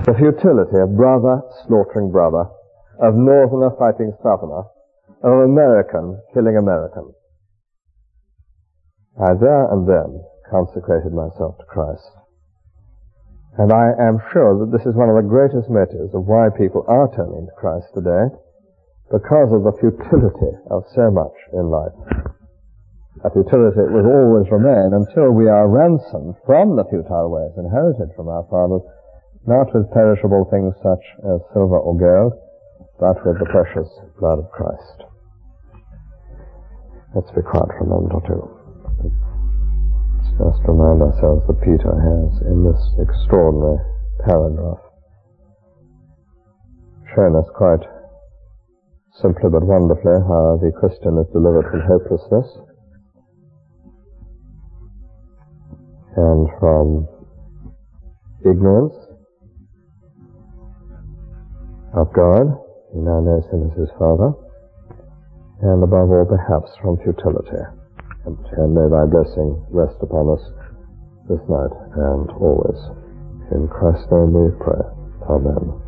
The futility of brother slaughtering brother, of northerner fighting southerner, of American killing American. I there and then consecrated myself to Christ. And I am sure that this is one of the greatest motives of why people are turning to Christ today, because of the futility of so much in life. A futility that will always remain until we are ransomed from the futile ways inherited from our fathers, not with perishable things such as silver or gold, but with the precious blood of Christ. Let's be quiet for a moment or two. Let's just remind ourselves that Peter has, in this extraordinary paragraph, shown us quite simply but wonderfully how the Christian is delivered from hopelessness and from ignorance of God. He now knows him as his Father, and above all perhaps from futility. And may thy blessing rest upon us this night and always. In Christ's name we pray. Amen.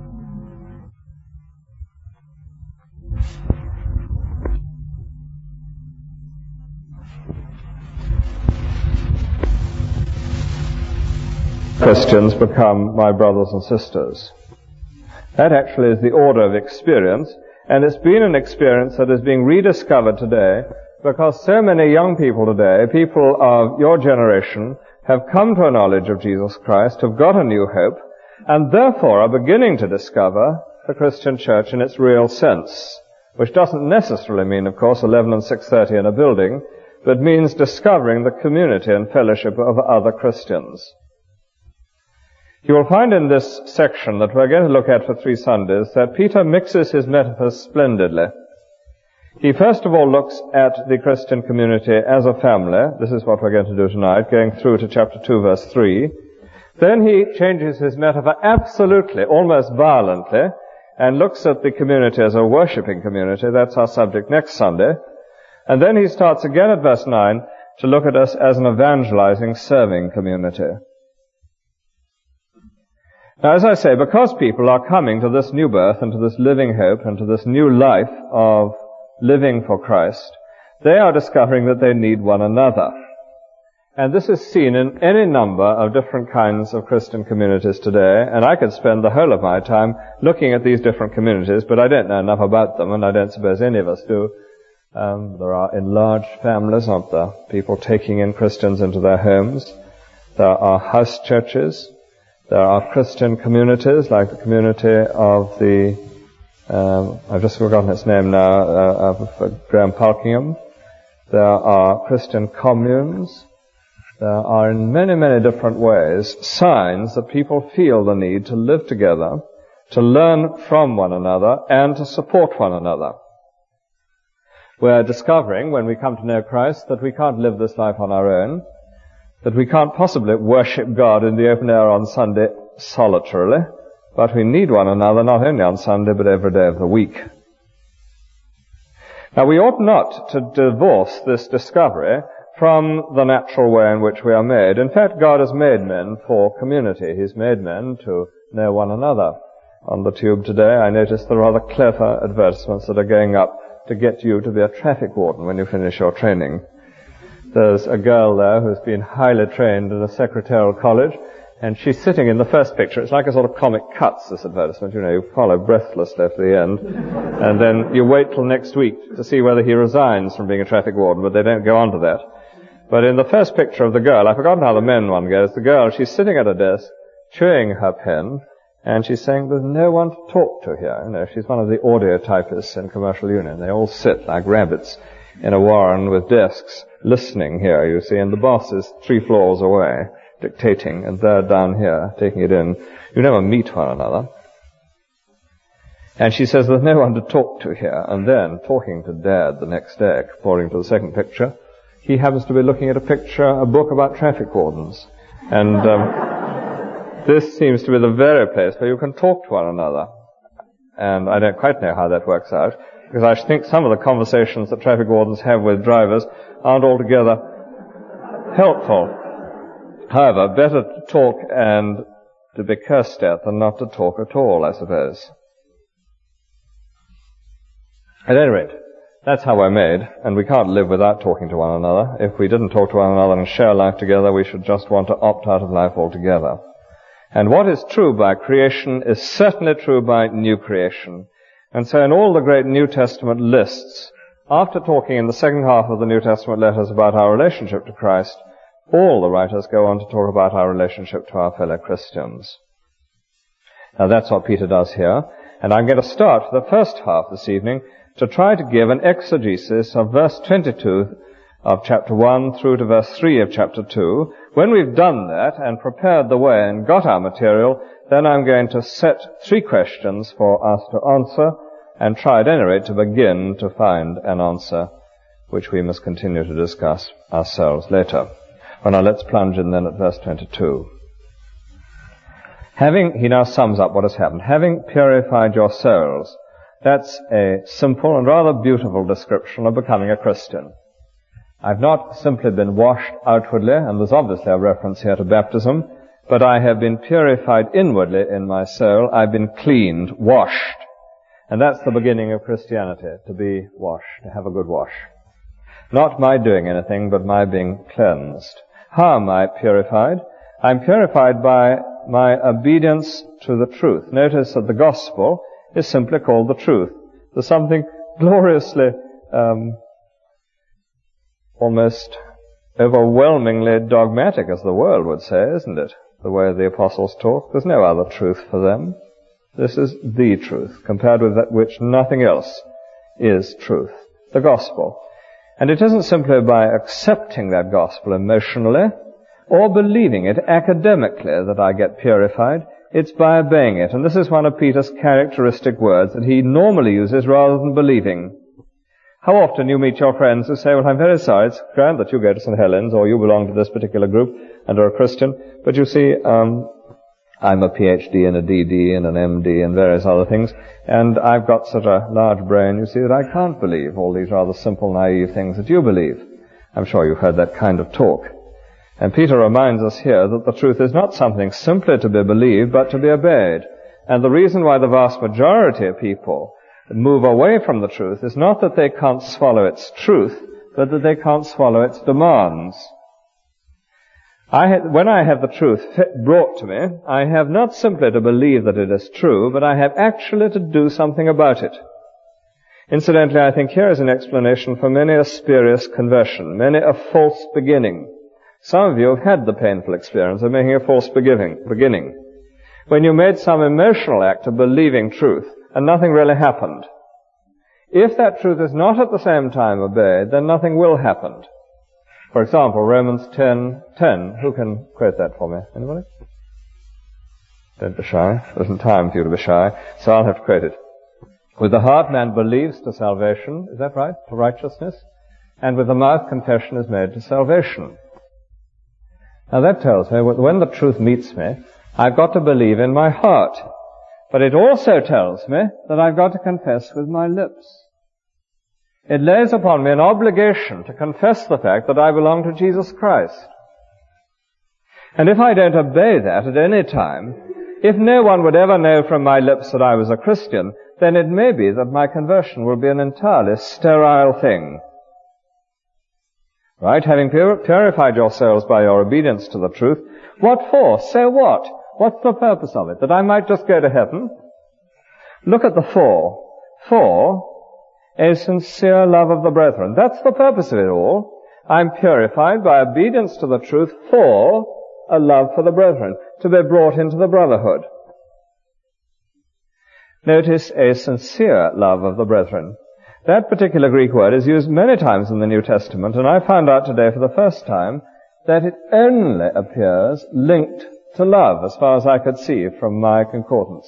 Christians become my brothers and sisters. That actually is the order of experience, and it's been an experience that is being rediscovered today because so many young people today, people of your generation, have come to a knowledge of Jesus Christ, have got a new hope, and therefore are beginning to discover the Christian church in its real sense, which doesn't necessarily mean, of course, 11 and 6:30 in a building, but means discovering the community and fellowship of other Christians. You will find in this section that we're going to look at for 3 Sundays that Peter mixes his metaphors splendidly. He first of all looks at the Christian community as a family. This is what we're going to do tonight, going through to chapter 2, verse 3. Then he changes his metaphor absolutely, almost violently, and looks at the community as a worshipping community. That's our subject next Sunday. And then he starts again at verse 9 to look at us as an evangelizing, serving community. Now, as I say, because people are coming to this new birth and to this living hope and to this new life of living for Christ, they are discovering that they need one another. And this is seen in any number of different kinds of Christian communities today, and I could spend the whole of my time looking at these different communities, but I don't know enough about them, and I don't suppose any of us do. There are enlarged families, aren't there? People taking in Christians into their homes. There are house churches. There are Christian communities, like the community of the I've just forgotten its name now, of Graham Parkingham. There are Christian communes. There are in many, many different ways signs that people feel the need to live together, to learn from one another, and to support one another. We're discovering, when we come to know Christ, that we can't live this life on our own, that we can't possibly worship God in the open air on Sunday solitarily, but we need one another not only on Sunday, but every day of the week. Now, we ought not to divorce this discovery from the natural way in which we are made. In fact, God has made men for community. He's made men to know one another. On the tube today, I noticed the rather clever advertisements that are going up to get you to be a traffic warden when you finish your training. There's a girl there who's been highly trained in a secretarial college, and she's sitting in the first picture. It's like a sort of comic cuts, this advertisement. You know, you follow breathlessly to the end, and then you wait till next week to see whether he resigns from being a traffic warden, but they don't go on to that. But in the first picture of the girl, I've forgotten how the men one goes, the girl, she's sitting at a desk, chewing her pen, and she's saying, there's no one to talk to here. You know, she's one of the audio typists in Commercial Union. They all sit like rabbits in a warren with desks, listening here, you see, and the boss is 3 floors away, dictating, and they're down here, taking it in. You never meet one another. And she says, there's no one to talk to here. And then, talking to Dad the next day, according to the second picture, he happens to be looking at a book about traffic wardens. And this seems to be the very place where you can talk to one another. And I don't quite know how that works out, because I think some of the conversations that traffic wardens have with drivers aren't altogether helpful. However, better to talk and to be cursed at than not to talk at all, I suppose. At any rate, that's how we're made, and we can't live without talking to one another. If we didn't talk to one another and share life together, we should just want to opt out of life altogether. And what is true by creation is certainly true by new creation. And so in all the great New Testament lists, after talking in the second half of the New Testament letters about our relationship to Christ, all the writers go on to talk about our relationship to our fellow Christians. Now that's what Peter does here, and I'm going to start the first half this evening to try to give an exegesis of verse 22 of chapter 1 through to verse 3 of chapter 2. When we've done that and prepared the way and got our material, then I'm going to set 3 questions for us to answer and try at any rate to begin to find an answer which we must continue to discuss ourselves later. Well, now let's plunge in then at verse 22. He now sums up what has happened. Having purified your souls. That's a simple and rather beautiful description of becoming a Christian. I've not simply been washed outwardly, and there's obviously a reference here to baptism, but I have been purified inwardly in my soul. I've been cleaned, washed. And that's the beginning of Christianity, to be washed, to have a good wash. Not my doing anything, but my being cleansed. How am I purified? I'm purified by my obedience to the truth. Notice that the gospel is simply called the truth. There's something gloriously, almost overwhelmingly dogmatic, as the world would say, isn't it? The way the apostles talk. There's no other truth for them. This is the truth, compared with that which nothing else is truth. The gospel. And it isn't simply by accepting that gospel emotionally or believing it academically that I get purified. It's by obeying it. And this is one of Peter's characteristic words that he normally uses rather than believing. How often you meet your friends who say, well, I'm very sorry, it's grand that you go to St. Helens or you belong to this particular group and are a Christian, but you see, I'm a PhD and a DD and an MD and various other things, and I've got such a large brain, you see, that I can't believe all these rather simple, naive things that you believe. I'm sure you've heard that kind of talk. And Peter reminds us here that the truth is not something simply to be believed, but to be obeyed. And the reason why the vast majority of people move away from the truth is not that they can't swallow its truth, but that they can't swallow its demands. When I have the truth brought to me, I have not simply to believe that it is true, but I have actually to do something about it. Incidentally, I think here is an explanation for many a spurious conversion, many a false beginning. Some of you have had the painful experience of making a false beginning. When you made some emotional act of believing truth, and nothing really happened. If that truth is not at the same time obeyed, then nothing will happen. For example, Romans 10:10. Who can quote that for me? Anybody? Don't be shy. There isn't time for you to be shy, so I'll have to quote it. With the heart man believes to salvation, is that right? To righteousness. And with the mouth confession is made to salvation. Now that tells me when the truth meets me, I've got to believe in my heart. But it also tells me that I've got to confess with my lips. It lays upon me an obligation to confess the fact that I belong to Jesus Christ. And if I don't obey that at any time, if no one would ever know from my lips that I was a Christian, then it may be that my conversion will be an entirely sterile thing. Right? Having purified yourselves by your obedience to the truth, what for? So what? What's the purpose of it? That I might just go to heaven? Look at the for. For a sincere love of the brethren. That's the purpose of it all. I'm purified by obedience to the truth for a love for the brethren, to be brought into the brotherhood. Notice a sincere love of the brethren. That particular Greek word is used many times in the New Testament, and I found out today for the first time that it only appears linked to love, as far as I could see from my concordance.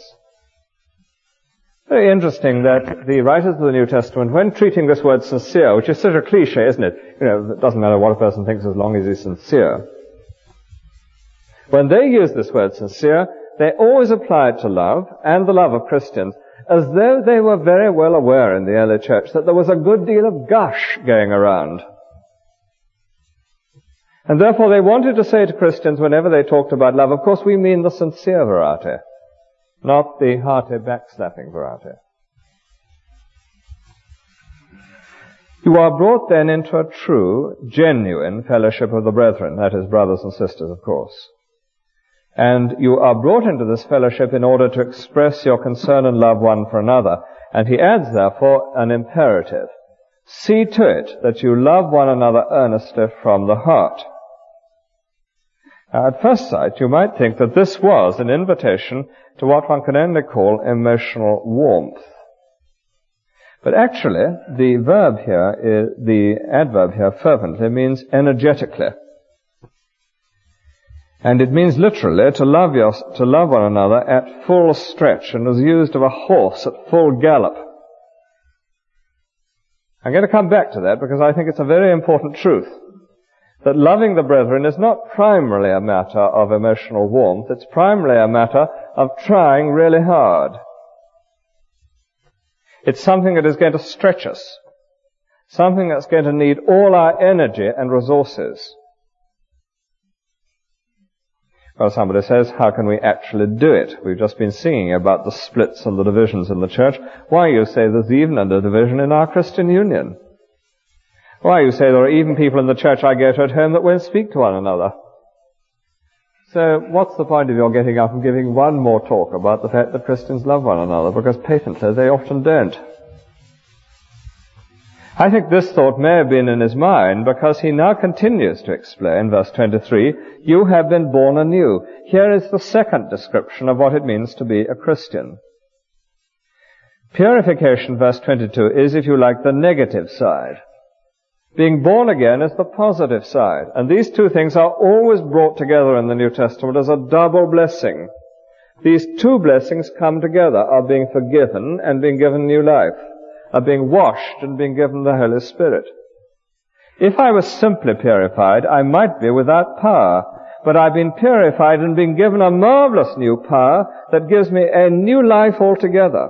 Very interesting that the writers of the New Testament, when treating this word sincere, which is such a cliche, isn't it? It doesn't matter what a person thinks as long as he's sincere. When they use this word sincere, they always apply it to love and the love of Christians, as though they were very well aware in the early church that there was a good deal of gush going around. And therefore they wanted to say to Christians whenever they talked about love, of course we mean the sincere variety, not the hearty backslapping variety. You are brought then into a true, genuine fellowship of the brethren, that is, brothers and sisters, of course. And you are brought into this fellowship in order to express your concern and love one for another. And he adds, therefore, an imperative. See to it that you love one another earnestly from the heart. Now, at first sight, you might think that this was an invitation to what one can only call emotional warmth. But actually, the adverb here, fervently, means energetically. And it means literally to love one another at full stretch, and is used of a horse at full gallop. I'm going to come back to that because I think it's a very important truth. That loving the brethren is not primarily a matter of emotional warmth, it's primarily a matter of trying really hard. It's something that is going to stretch us. Something that's going to need all our energy and resources. Well, somebody says, how can we actually do it? We've just been singing about the splits and the divisions in the church. Why, you say, there's even a division in our Christian union. Why, you say, there are even people in the church I go to at home that won't speak to one another. So, what's the point of your getting up and giving one more talk about the fact that Christians love one another? Because patently they often don't. I think this thought may have been in his mind because he now continues to explain, verse 23, you have been born anew. Here is the second description of what it means to be a Christian. Purification, verse 22, is, if you like, the negative side. Being born again is the positive side. And these two things are always brought together in the New Testament as a double blessing. These two blessings come together, are being forgiven and being given new life, are being washed and being given the Holy Spirit. If I was simply purified, I might be without power, but I've been purified and been given a marvelous new power that gives me a new life altogether.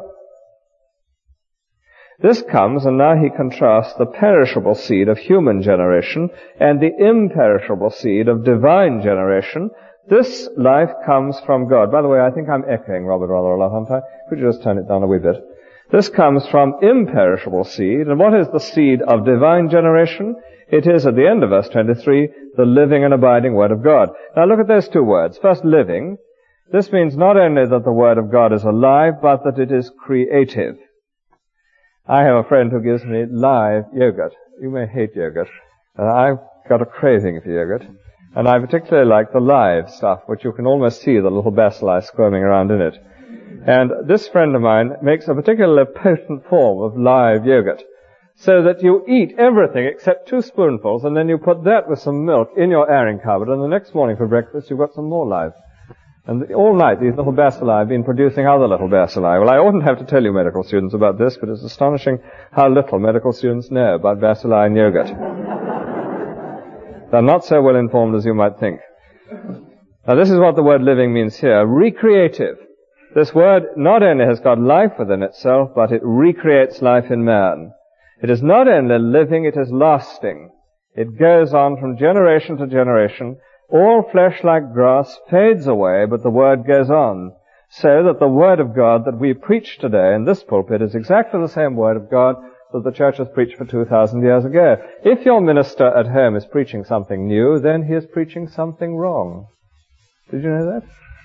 This comes, and now he contrasts the perishable seed of human generation and the imperishable seed of divine generation. This life comes from God. By the way, I think I'm echoing Robert rather a lot, aren't I? Could you just turn it down a wee bit? This comes from imperishable seed. And what is the seed of divine generation? It is, at the end of verse 23, the living and abiding Word of God. Now look at those two words. First, living. This means not only that the Word of God is alive, but that it is creative. I have a friend who gives me live yogurt. You may hate yogurt. I've got a craving for yogurt. And I particularly like the live stuff, which you can almost see the little bacilli squirming around in it. And this friend of mine makes a particularly potent form of live yogurt, so that you eat everything except 2 spoonfuls, and then you put that with some milk in your airing cupboard, and the next morning for breakfast you've got some more live. And all night these little bacilli have been producing other little bacilli. Well, I oughtn't have to tell you medical students about this, but it's astonishing how little medical students know about bacilli in yogurt. They're not so well informed as you might think. Now this is what the word living means here. Recreative. This word not only has got life within itself, but it recreates life in man. It is not only living, it is lasting. It goes on from generation to generation. All flesh like grass fades away, but the Word goes on. So that the Word of God that we preach today in this pulpit is exactly the same Word of God that the church has preached for 2,000 years ago. If your minister at home is preaching something new, then he is preaching something wrong. Did you know that?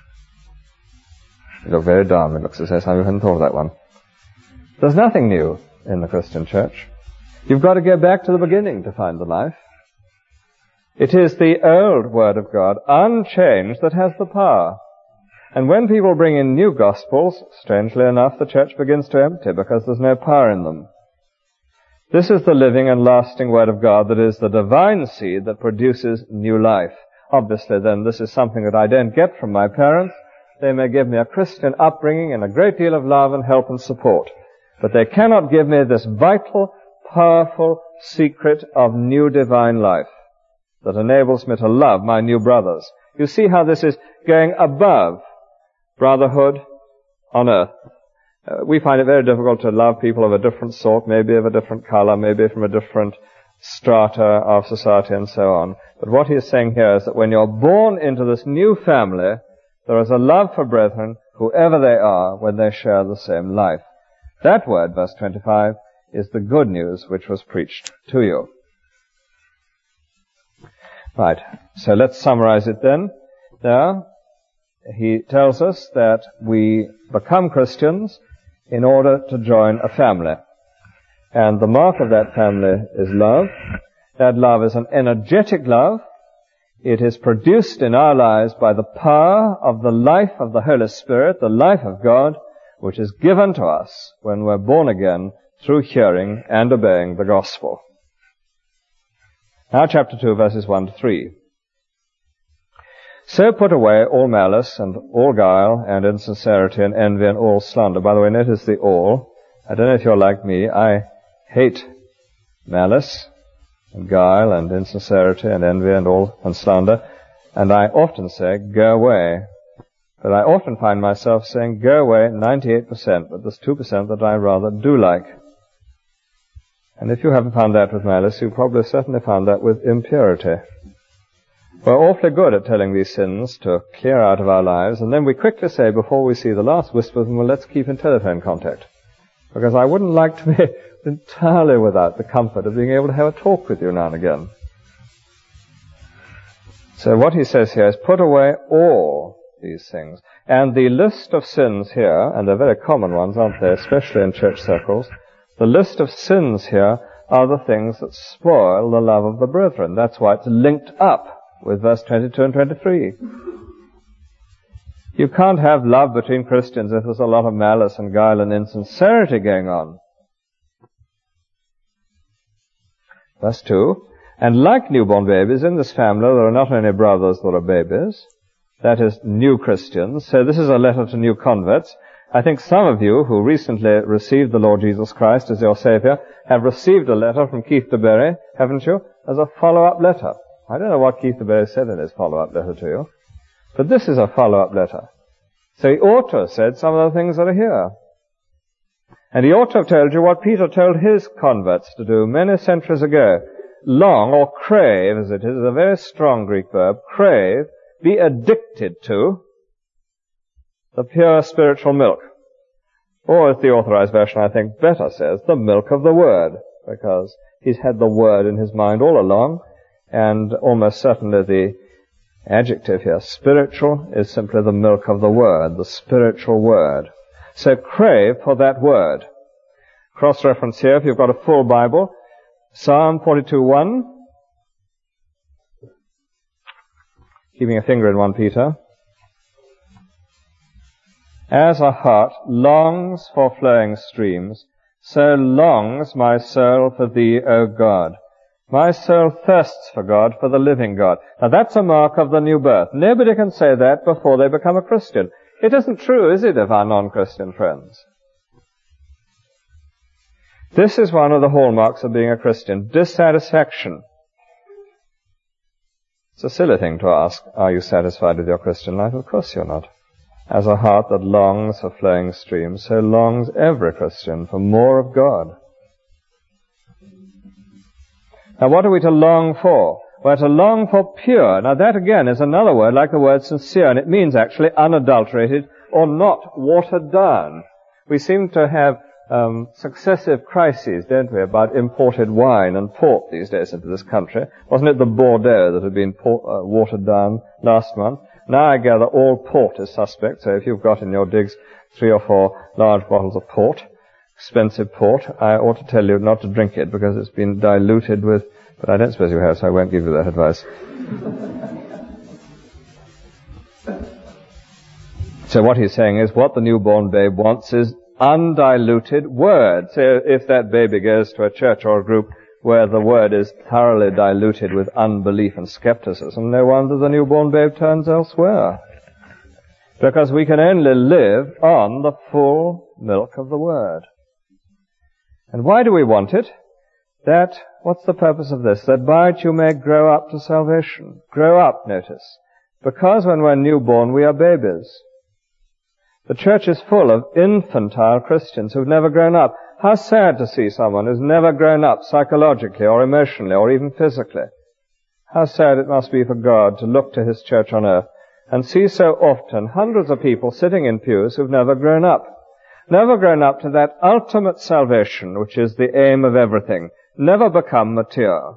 You look very dumb. It looks as if I hadn't thought of that one. There's nothing new in the Christian church. You've got to go back to the beginning to find the life. It is the old Word of God, unchanged, that has the power. And when people bring in new gospels, strangely enough, the church begins to empty because there's no power in them. This is the living and lasting Word of God that is the divine seed that produces new life. Obviously, then, this is something that I don't get from my parents. They may give me a Christian upbringing and a great deal of love and help and support. But they cannot give me this vital, powerful secret of new divine life that enables me to love my new brothers. You see how this is going above brotherhood on earth. We find it very difficult to love people of a different sort, maybe of a different color, maybe from a different strata of society and so on. But what he is saying here is that when you're born into this new family, there is a love for brethren, whoever they are, when they share the same life. That word, verse 25, is the good news which was preached to you. Right, so let's summarize it then. There, he tells us that we become Christians in order to join a family. And the mark of that family is love. That love is an energetic love. It is produced in our lives by the power of the life of the Holy Spirit, the life of God, which is given to us when we're born again through hearing and obeying the gospel. Now chapter 2, verses 1 to 3. So put away all malice and all guile and insincerity and envy and all slander. By the way, notice the all. I don't know if you're like me. I hate malice and guile and insincerity and envy and slander. And I often say, go away. But I often find myself saying, go away 98%, but there's 2% that I rather do like. And if you haven't found that with malice, you probably certainly found that with impurity. We're awfully good at telling these sins to clear out of our lives, and then we quickly say, before we see the last wisp of them, well, let's keep in telephone contact. Because I wouldn't like to be entirely without the comfort of being able to have a talk with you now and again. So what he says here is, put away all these things. And the list of sins here, and they're very common ones, aren't they, especially in church circles, the list of sins here are the things that spoil the love of the brethren. That's why it's linked up with verse 22 and 23. You can't have love between Christians if there's a lot of malice and guile and insincerity going on. Verse 2, and like newborn babies in this family, there are not only brothers that are babies, that is, new Christians. So this is a letter to new converts. I think some of you who recently received the Lord Jesus Christ as your Savior have received a letter from Keith de Berry, haven't you, as a follow-up letter. I don't know what Keith de Berry said in his follow-up letter to you, but this is a follow-up letter. So he ought to have said some of the things that are here. And he ought to have told you what Peter told his converts to do many centuries ago. Long, or crave, as it is a very strong Greek verb, crave, be addicted to the pure spiritual milk. Or, as the Authorized Version, I think, better says, the milk of the Word, because he's had the Word in his mind all along, and almost certainly the adjective here, spiritual, is simply the milk of the Word, the spiritual Word. So crave for that Word. Cross-reference here, if you've got a full Bible, Psalm 42:1, keeping a finger in 1 Peter. As a heart longs for flowing streams, so longs my soul for thee, O God. My soul thirsts for God, for the living God. Now that's a mark of the new birth. Nobody can say that before they become a Christian. It isn't true, is it, of our non-Christian friends? This is one of the hallmarks of being a Christian, dissatisfaction. It's a silly thing to ask, are you satisfied with your Christian life? Of course you're not. As a heart that longs for flowing streams, so longs every Christian for more of God. Now what are we to long for? We're to long for pure. Now that again is another word like the word sincere, and it means actually unadulterated or not watered down. We seem to have successive crises, don't we, about imported wine and port these days into this country. Wasn't it the Bordeaux that had been watered down last month? Now I gather all port is suspect, so if you've got in your digs 3 or 4 large bottles of port, expensive port, I ought to tell you not to drink it because it's been diluted with, but I don't suppose you have, so I won't give you that advice. So what he's saying is what the newborn babe wants is undiluted word. So if that baby goes to a church or a group where the word is thoroughly diluted with unbelief and skepticism, no wonder the newborn babe turns elsewhere. Because we can only live on the full milk of the word. And why do we want it? What's the purpose of this? That by it you may grow up to salvation. Grow up, notice. Because when we're newborn, we are babies. The church is full of infantile Christians who've never grown up. How sad to see someone who's never grown up psychologically or emotionally or even physically. How sad it must be for God to look to His church on earth and see so often hundreds of people sitting in pews who've never grown up. Never grown up to that ultimate salvation, which is the aim of everything. Never become mature.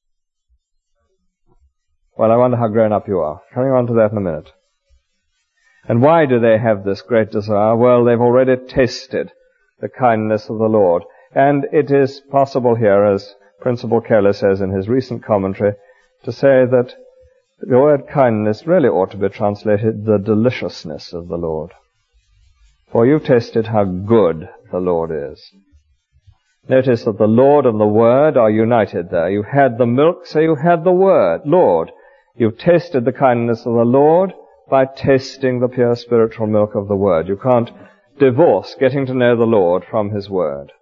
Well, I wonder how grown up you are. Coming on to that in a minute. And why do they have this great desire? Well, they've already tasted the kindness of the Lord. And it is possible here, as Principal Keller says in his recent commentary, to say that the word kindness really ought to be translated the deliciousness of the Lord. For you've tasted how good the Lord is. Notice that the Lord and the Word are united there. You had the milk, so you had the Word, Lord. You've tasted the kindness of the Lord by tasting the pure spiritual milk of the Word. You can't divorce getting to know the Lord from His Word.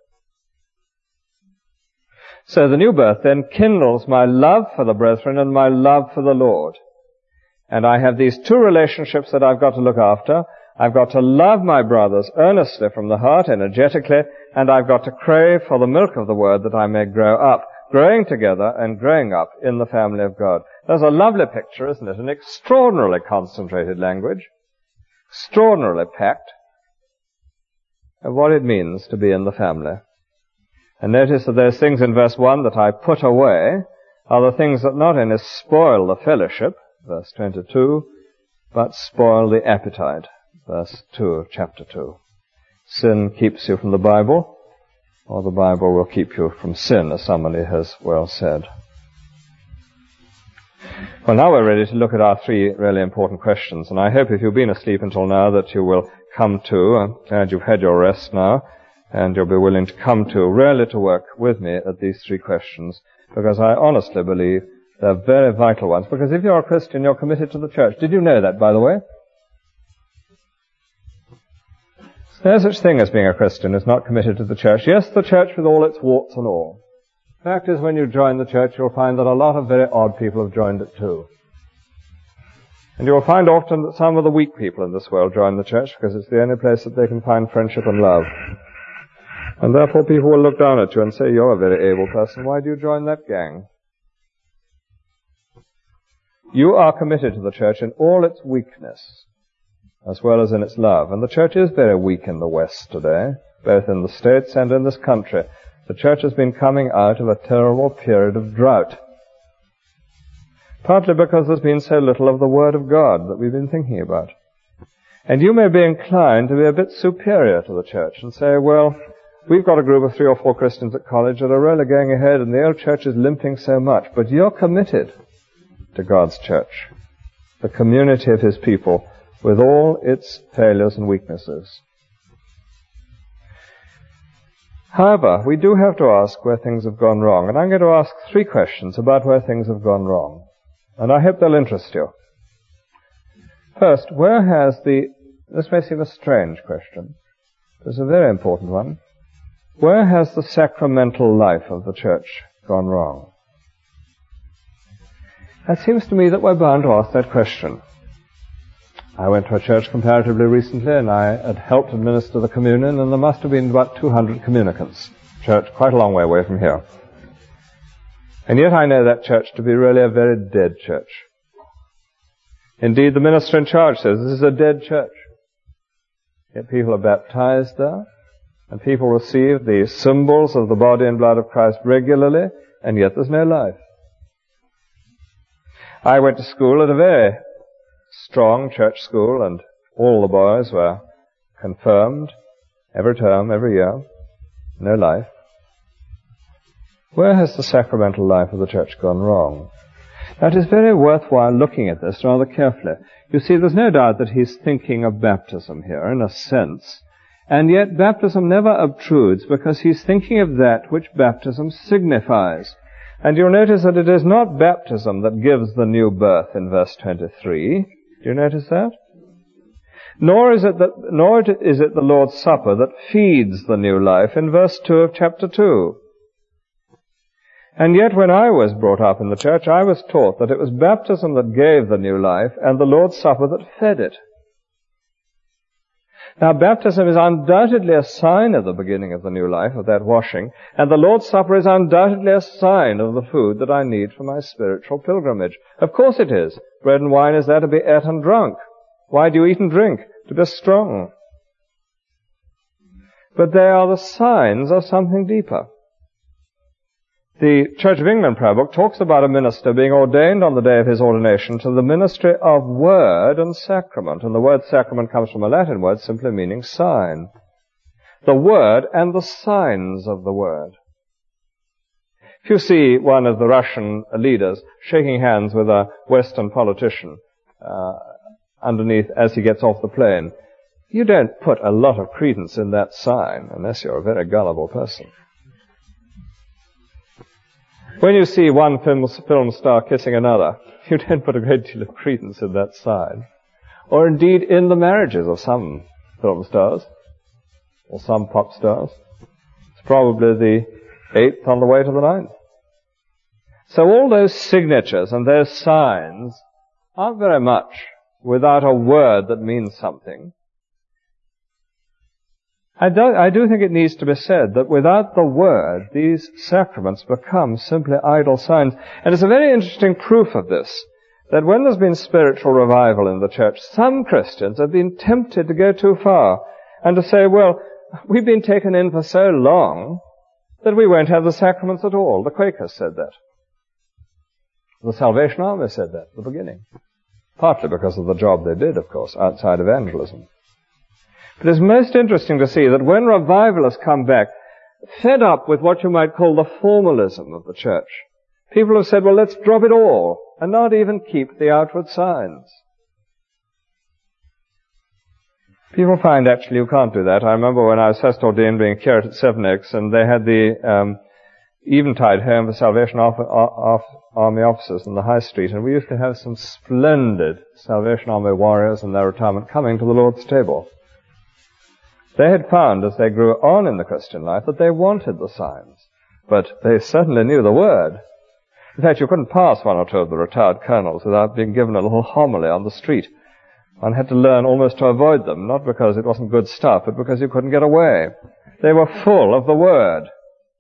So the new birth then kindles my love for the brethren and my love for the Lord. And I have these two relationships that I've got to look after. I've got to love my brothers earnestly from the heart, energetically, and I've got to crave for the milk of the Word that I may grow up, growing together and growing up in the family of God. There's a lovely picture, isn't it? An extraordinarily concentrated language, extraordinarily packed, of what it means to be in the family. And notice that those things in verse 1 that I put away are the things that not only spoil the fellowship, verse 22, but spoil the appetite, verse 2 of chapter 2. Sin keeps you from the Bible, or the Bible will keep you from sin, as somebody has well said. Well, now we're ready to look at our three really important questions, and I hope if you've been asleep until now that you will come to, I'm glad you've had your rest now, and you'll be willing to come to, really to work with me at these three questions, because I honestly believe they're very vital ones. Because if you're a Christian, you're committed to the church. Did you know that, by the way? No such thing as being a Christian is not committed to the church. Yes, the church with all its warts and all. The fact is, when you join the church, you'll find that a lot of very odd people have joined it too. And you'll find often that some of the weak people in this world join the church because it's the only place that they can find friendship and love. And therefore people will look down at you and say, you're a very able person, why do you join that gang? You are committed to the church in all its weakness, as well as in its love. And the church is very weak in the West today, both in the States and in this country. The church has been coming out of a terrible period of drought. Partly because there's been so little of the Word of God that we've been thinking about. And you may be inclined to be a bit superior to the church and say, well, we've got a group of 3 or 4 Christians at college that are really going ahead and the old church is limping so much. But you're committed to God's church, the community of His people, with all its failures and weaknesses. However, we do have to ask where things have gone wrong. And I'm going to ask 3 questions about where things have gone wrong. And I hope they'll interest you. First, where has this may seem a strange question, but it's a very important one. Where has the sacramental life of the church gone wrong? It seems to me that we're bound to ask that question. I went to a church comparatively recently, and I had helped administer the communion, and there must have been about 200 communicants. Church quite a long way away from here. And yet I know that church to be really a very dead church. Indeed, the minister in charge says this is a dead church. Yet people are baptized there, and people receive the symbols of the body and blood of Christ regularly, and yet there's no life. I went to school at a very strong church school, and all the boys were confirmed every term, every year. No life. Where has the sacramental life of the church gone wrong? Now, it is very worthwhile looking at this rather carefully. You see, there's no doubt that he's thinking of baptism here, in a sense, and yet baptism never obtrudes because he's thinking of that which baptism signifies. And you'll notice that it is not baptism that gives the new birth in verse 23. Do you notice that? Nor is it the Lord's Supper that feeds the new life in verse 2 of chapter 2. And yet when I was brought up in the church, I was taught that it was baptism that gave the new life and the Lord's Supper that fed it. Now, baptism is undoubtedly a sign of the beginning of the new life, of that washing, and the Lord's Supper is undoubtedly a sign of the food that I need for my spiritual pilgrimage. Of course it is. Bread and wine is there to be ate and drunk. Why do you eat and drink? To be strong. But they are the signs of something deeper. The Church of England prayer book talks about a minister being ordained on the day of his ordination to the ministry of word and sacrament. And the word sacrament comes from a Latin word simply meaning sign. The word and the signs of the word. If you see one of the Russian leaders shaking hands with a Western politician underneath as he gets off the plane, you don't put a lot of credence in that sign unless you're a very gullible person. When you see one film star kissing another, you don't put a great deal of credence in that sign. Or indeed in the marriages of some film stars, or some pop stars. It's probably the 8th on the way to the 9th. So all those signatures and those signs aren't very much without a word that means something. I do think it needs to be said that without the word, these sacraments become simply idle signs. And it's a very interesting proof of this, that when there's been spiritual revival in the church, some Christians have been tempted to go too far and to say, well, we've been taken in for so long that we won't have the sacraments at all. The Quakers said that. The Salvation Army said that at the beginning. Partly because of the job they did, of course, outside evangelism. But it's most interesting to see that when revivalists come back, fed up with what you might call the formalism of the church, people have said, well, let's drop it all and not even keep the outward signs. People find actually you can't do that. I remember when I was first ordained being a curate at Sevenoaks, and they had the Eventide home for Salvation Army officers in the High Street, and we used to have some splendid Salvation Army warriors in their retirement coming to the Lord's table. They had found, as they grew on in the Christian life, that they wanted the signs, but they certainly knew the Word. In fact, you couldn't pass one or two of the retired colonels without being given a little homily on the street. One had to learn almost to avoid them, not because it wasn't good stuff, but because you couldn't get away. They were full of the Word.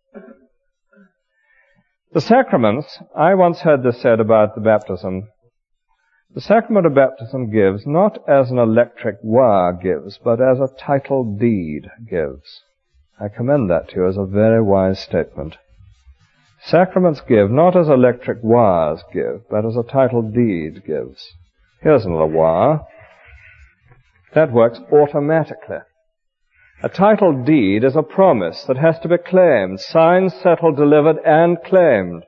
The sacraments, I once heard this said about the baptism, the sacrament of baptism gives not as an electric wire gives, but as a title deed gives. I commend that to you as a very wise statement. Sacraments give not as electric wires give, but as a title deed gives. Here's another wire. That works automatically. A title deed is a promise that has to be claimed, signed, settled, delivered, and claimed.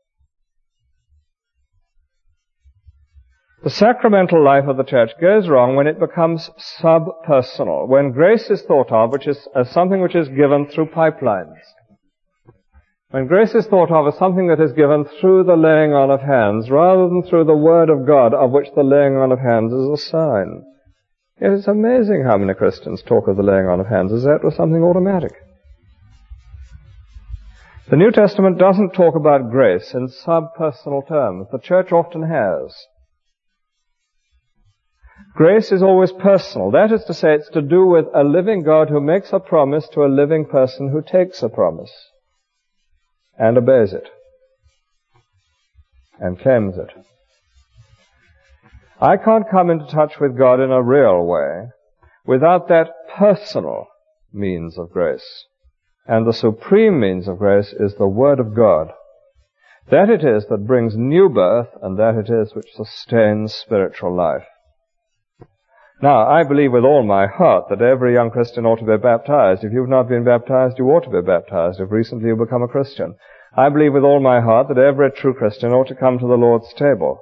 The sacramental life of the church goes wrong when it becomes sub-personal, when grace is thought of as something which is given through pipelines. When grace is thought of as something that is given through the laying on of hands, rather than through the Word of God, of which the laying on of hands is a sign. Yet it's amazing how many Christians talk of the laying on of hands as though it was something automatic. The New Testament doesn't talk about grace in sub-personal terms. The church often has. Grace is always personal. That is to say, it's to do with a living God who makes a promise to a living person who takes a promise and obeys it and claims it. I can't come into touch with God in a real way without that personal means of grace. And the supreme means of grace is the Word of God. That it is that brings new birth, and that it is which sustains spiritual life. Now, I believe with all my heart that every young Christian ought to be baptized. If you've not been baptized, you ought to be baptized if recently you become a Christian. I believe with all my heart that every true Christian ought to come to the Lord's table.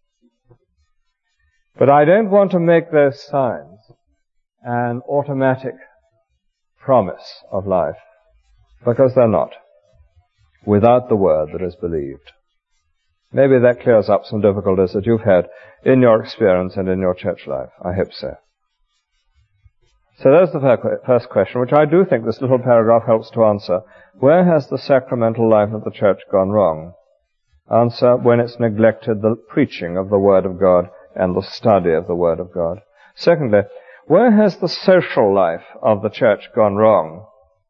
But I don't want to make those signs an automatic promise of life, because they're not, without the Word that is believed. Maybe that clears up some difficulties that you've had in your experience and in your church life. I hope so. So there's the first question, which I do think this little paragraph helps to answer. Where has the sacramental life of the church gone wrong? Answer, when it's neglected the preaching of the Word of God and the study of the Word of God. Secondly, Where has the social life of the church gone wrong?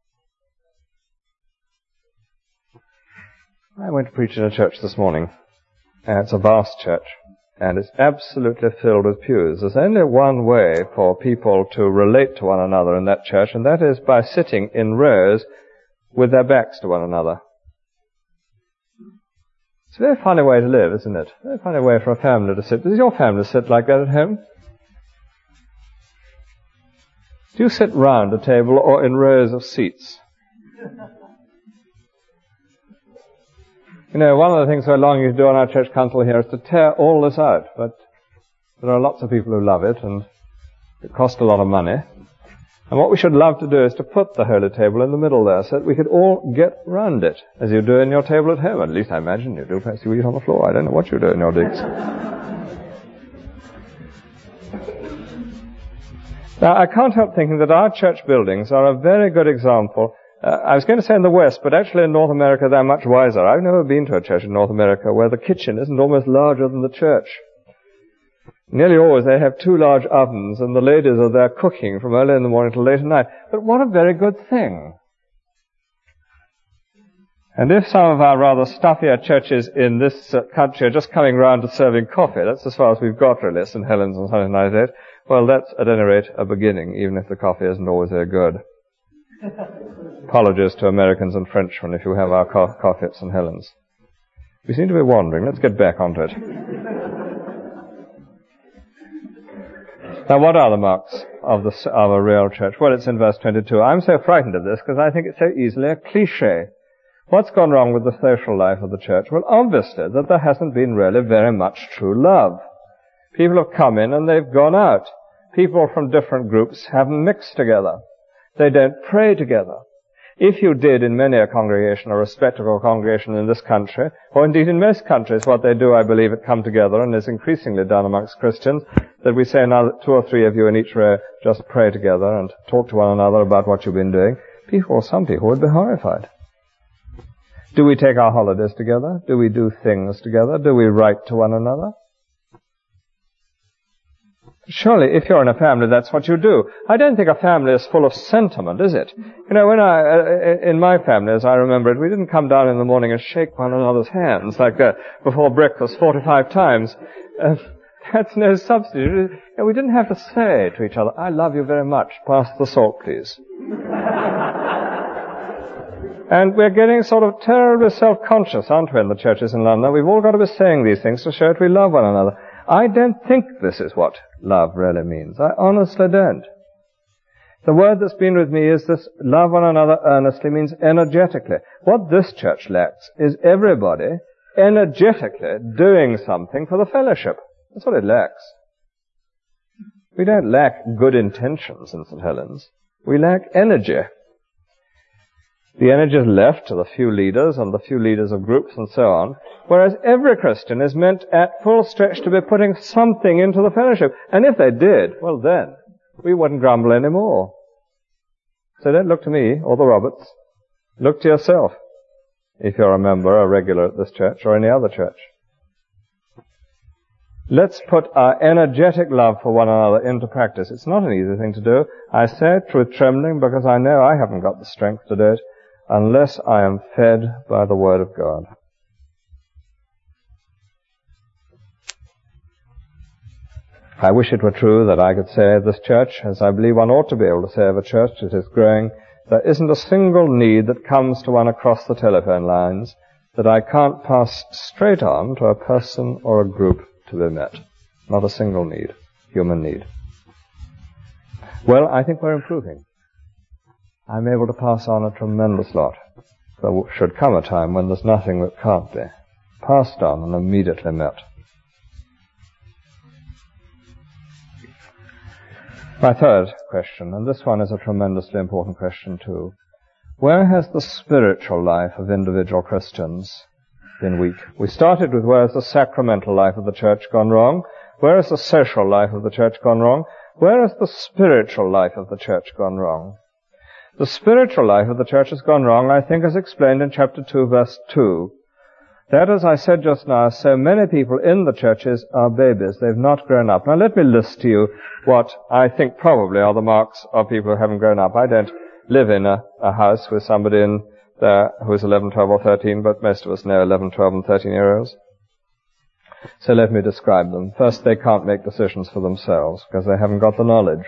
I went to preach in a church this morning, and it's a vast church, and it's absolutely filled with pews. There's only one way for people to relate to one another in that church, and that is by sitting in rows with their backs to one another. It's a very funny way to live, isn't it? A very funny way for a family to sit. Does your family sit like that at home? Do you sit round a table or in rows of seats? You know, one of the things we're longing to do on our church council here is to tear all this out, but there are lots of people who love it, and it costs a lot of money. And what we should love to do is to put the holy table in the middle there, so that we could all get round it, as you do in your table at home. At least I imagine you do. Perhaps you eat on the floor. I don't know what you do in your digs. Now, I can't help thinking that our church buildings are a very good example. I was going to say in the West, but actually in North America they're much wiser. I've never been to a church in North America where the kitchen isn't almost larger than the church. Nearly always they have 2 large ovens, and the ladies are there cooking from early in the morning till late at night. But what a very good thing. And if some of our rather stuffier churches in this country are just coming round to serving coffee, that's as far as we've got really, St. Helens and something like that, well, that's at any rate a beginning, even if the coffee isn't always very good. Apologies to Americans and Frenchmen if you have our coffee at St. Helens. We seem to be wandering. Let's get back onto it. Now, what are the marks of a real church? Well, it's in verse 22. I'm so frightened of this because I think it's so easily a cliché. What's gone wrong with the social life of the church? Well, obviously, that there hasn't been really very much true love. People have come in and they've gone out. People from different groups haven't mixed together. They don't pray together. If you did in many a congregation, a respectable congregation in this country, or indeed in most countries, what they do, I believe, it come together and is increasingly done amongst Christians, that we say now 2 or 3 of you in each row just pray together and talk to one another about what you've been doing. Some people would be horrified. Do we take our holidays together? Do we do things together? Do we write to one another? Surely, if you're in a family, that's what you do. I don't think a family is full of sentiment, is it? You know, in my family, as I remember it, we didn't come down in the morning and shake one another's hands like before breakfast 45 times. That's no substitute. You know, we didn't have to say to each other, I love you very much, pass the salt, please. And we're getting sort of terribly self-conscious, aren't we, in the churches in London? We've all got to be saying these things to show that we love one another. I don't think this is what love really means. I honestly don't. The word that's been with me is this: love one another earnestly means energetically. What this church lacks is everybody energetically doing something for the fellowship. That's what it lacks. We don't lack good intentions in St. Helens. We lack energy. The energy is left to the few leaders and the few leaders of groups and so on, whereas every Christian is meant at full stretch to be putting something into the fellowship. And if they did, well then, we wouldn't grumble anymore. So don't look to me or the Roberts. Look to yourself, if you're a member, a regular at this church or any other church. Let's put our energetic love for one another into practice. It's not an easy thing to do. I say it with trembling because I know I haven't got the strength to do it unless I am fed by the Word of God. I wish it were true that I could say of this church, as I believe one ought to be able to say of a church that is growing, there isn't a single need that comes to one across the telephone lines that I can't pass straight on to a person or a group to be met. Not a single need, human need. Well, I think we're improving. I'm able to pass on a tremendous lot. There should come a time when there's nothing that can't be passed on and immediately met. My third question, and this one is a tremendously important question too. Where has the spiritual life of individual Christians been weak? We started with where has the sacramental life of the church gone wrong? Where has the social life of the church gone wrong? Where has the spiritual life of the church gone wrong? The spiritual life of the church has gone wrong, I think, as explained in chapter 2, verse 2. that, as I said just now, so many people in the churches are babies. They've not grown up. Now let me list to you what I think probably are the marks of people who haven't grown up. I don't live in a house with somebody in there who's 11, 12 or 13, but most of us know 11, 12 and 13-year-olds. So let me describe them. First, they can't make decisions for themselves because they haven't got the knowledge.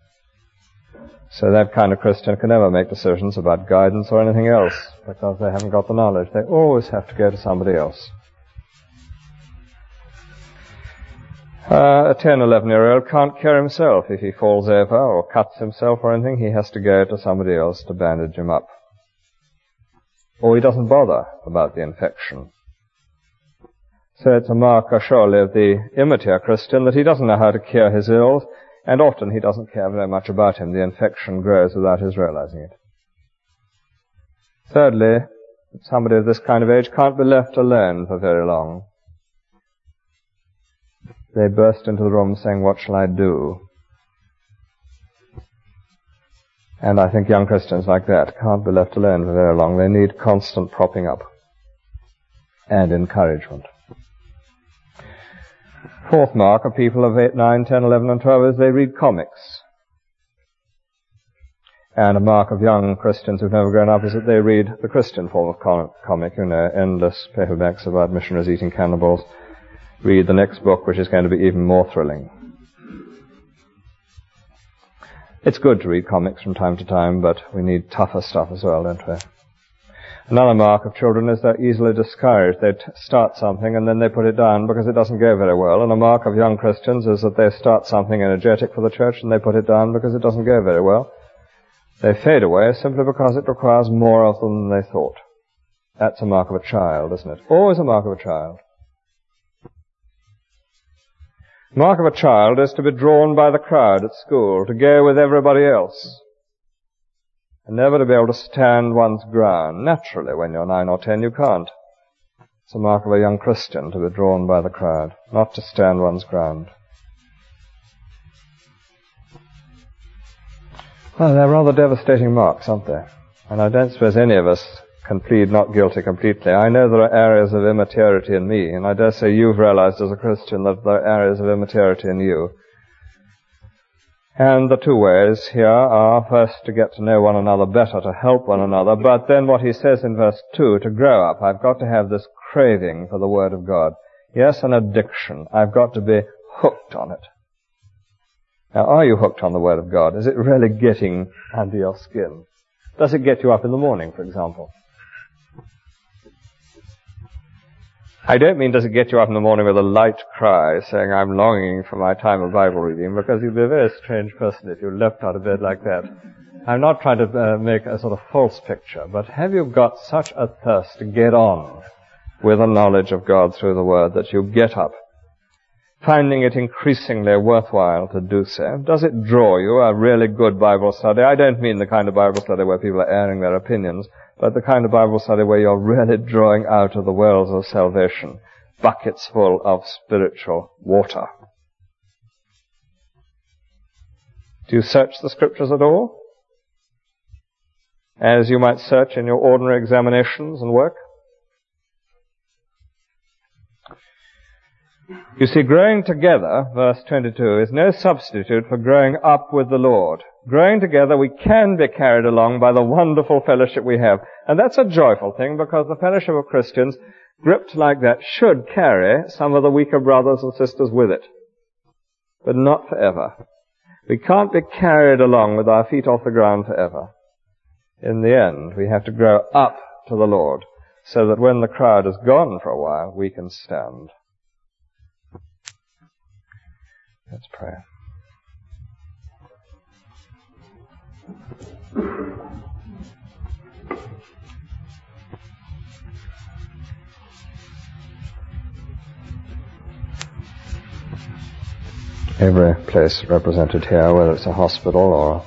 So that kind of Christian can never make decisions about guidance or anything else because they haven't got the knowledge. They always have to go to somebody else. A 10, 11-year-old can't cure himself. If he falls over or cuts himself or anything, he has to go to somebody else to bandage him up. Or he doesn't bother about the infection. So it's a mark, surely, of the immature Christian that he doesn't know how to cure his ills, and often he doesn't care very much about him. The infection grows without his realizing it. Thirdly, somebody of this kind of age can't be left alone for very long. They burst into the room saying, "What shall I do?" And I think young Christians like that can't be left alone for very long. They need constant propping up and encouragement. Fourth mark of people of 8, 9, 10, 11 and 12 is they read comics. And a mark of young Christians who've never grown up is that they read the Christian form of comic, endless paperbacks about missionaries eating cannibals. Read the next book, which is going to be even more thrilling. It's good to read comics from time to time, but we need tougher stuff as well, don't we? Another mark of children is they're easily discouraged. They start something and then they put it down because it doesn't go very well. And a mark of young Christians is that they start something energetic for the church and they put it down because it doesn't go very well. They fade away simply because it requires more of them than they thought. That's a mark of a child, isn't it? Always a mark of a child. Mark of a child is to be drawn by the crowd at school, to go with everybody else, and never to be able to stand one's ground. Naturally, when you're 9 or 10, you can't. It's a mark of a young Christian to be drawn by the crowd, not to stand one's ground. Well, they're rather devastating marks, aren't they? And I don't suppose any of us can plead not guilty completely. I know there are areas of immaturity in me, and I dare say you've realized as a Christian that there are areas of immaturity in you. And the two ways here are, first, to get to know one another better, to help one another, but then what he says in verse 2, to grow up, I've got to have this craving for the Word of God. Yes, an addiction. I've got to be hooked on it. Now, are you hooked on the Word of God? Is it really getting under your skin? Does it get you up in the morning, for example? I don't mean does it get you up in the morning with a light cry saying, "I'm longing for my time of Bible reading," because you'd be a very strange person if you leapt out of bed like that. I'm not trying to make a sort of false picture, but have you got such a thirst to get on with the knowledge of God through the Word that you get up, finding it increasingly worthwhile to do so? Does it draw you a really good Bible study? I don't mean the kind of Bible study where people are airing their opinions, but the kind of Bible study where you're really drawing out of the wells of salvation buckets full of spiritual water. Do you search the Scriptures at all, as you might search in your ordinary examinations and work? You see, growing together, verse 22, is no substitute for growing up with the Lord. Growing together, we can be carried along by the wonderful fellowship we have. And that's a joyful thing, because the fellowship of Christians, gripped like that, should carry some of the weaker brothers and sisters with it. But not forever. We can't be carried along with our feet off the ground forever. In the end, we have to grow up to the Lord, so that when the crowd has gone for a while, we can stand. Let's pray. Every place represented here, whether it's a hospital or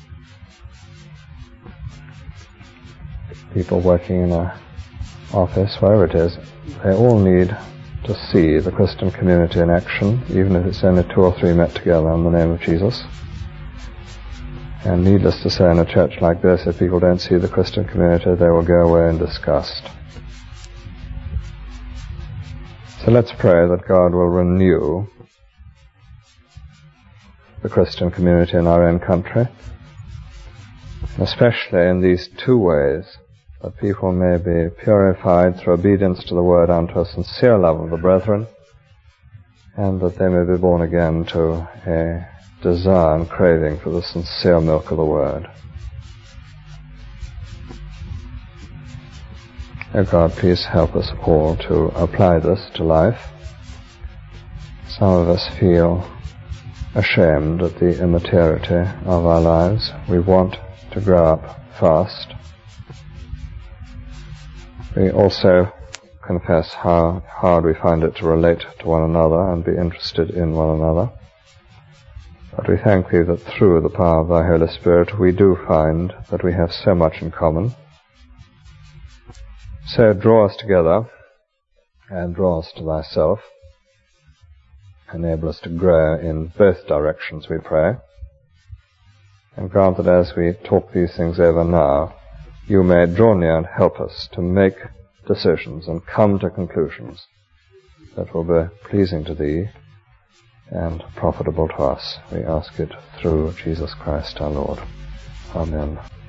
people working in an office, wherever it is, they all need to see the Christian community in action, even if it's only 2 or 3 met together in the name of Jesus. And needless to say, in a church like this, if people don't see the Christian community, they will go away in disgust. So let's pray that God will renew the Christian community in our own country, especially in these two ways, that people may be purified through obedience to the word unto a sincere love of the brethren, and that they may be born again to a desire and craving for the sincere milk of the word. O God, please help us all to apply this to life. Some of us feel ashamed at the immaturity of our lives. We want to grow up fast. We also confess how hard we find it to relate to one another and be interested in one another. But we thank Thee that through the power of Thy Holy Spirit we do find that we have so much in common. So draw us together and draw us to Thyself. Enable us to grow in both directions, we pray. And grant that as we talk these things over now, You may draw near and help us to make decisions and come to conclusions that will be pleasing to Thee and profitable to us. We ask it through Jesus Christ our Lord. Amen.